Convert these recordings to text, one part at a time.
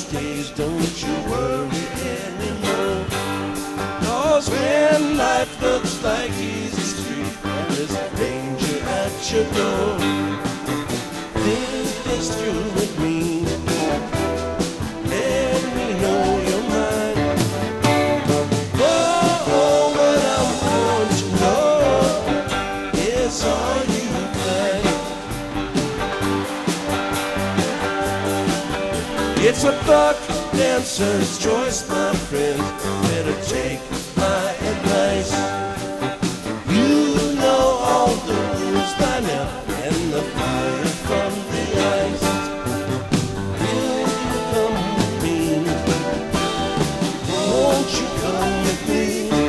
days, don't you worry anymore. 'Cause when life looks like easy street and there's danger at your door, think this through with me. Let me know your mind. Oh, what I'm going to know is all you find. It's a buck dancer's choice, my friend. Better take my advice. You know all the rules by now, and the fire from the ice. Will you come with me? Won't you come with me?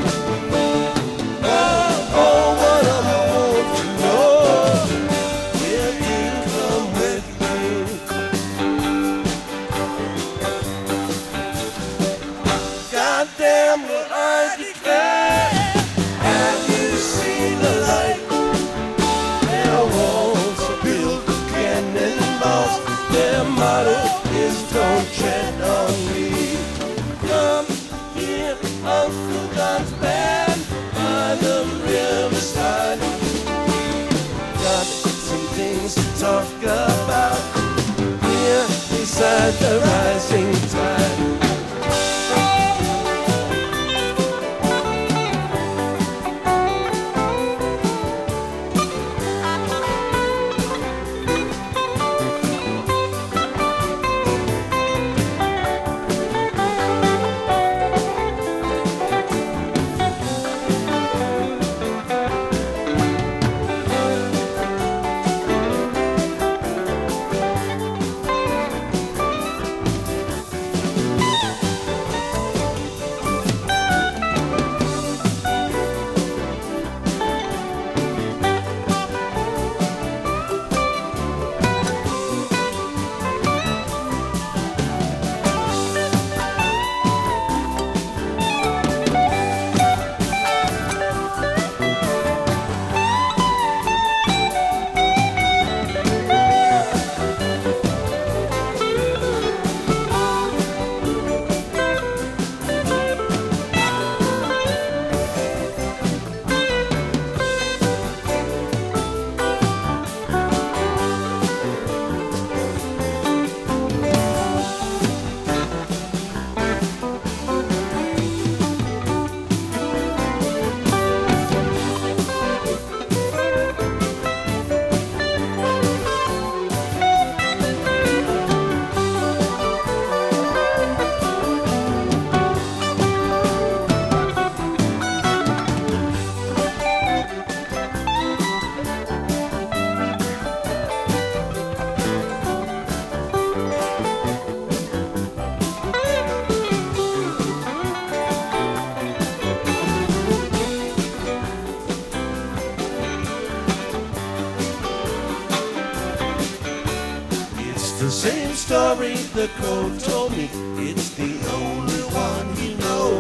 Oh, what I want to know. Will you come with me? Goddamn, will I declare? Have you seen the light? Their walls are built of cannonballs. Their motto is don't tread on me. Come here, Uncle John's band by the riverside. Got some things to talk about here beside the rising tide. The same story the crow told me, it's the only one you know.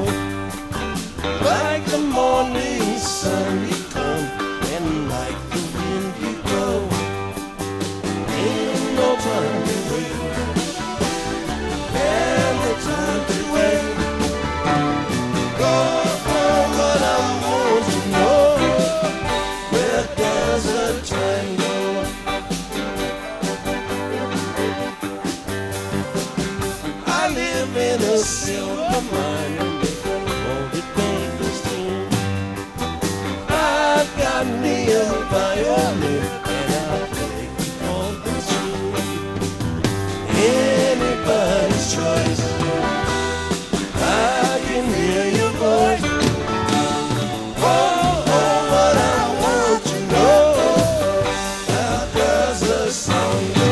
Like the morning sun you come, and like the wind you go. Ain't no time to wait, and no time to wait. Go on, but I want to know, where does the time go? In a silver mine, all the papers too. I've got me a violin, and I play all the tune. Anybody's choice, I can hear your voice. Oh, what I want to know, how does the song go?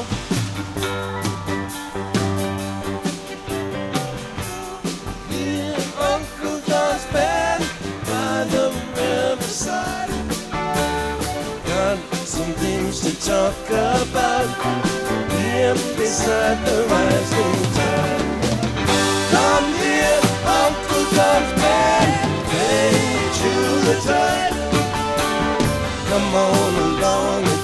Uncle John's band by the riverside. Got some things to talk about here beside the rising tide. Come here, Uncle John's band, play to the tide. Come on along.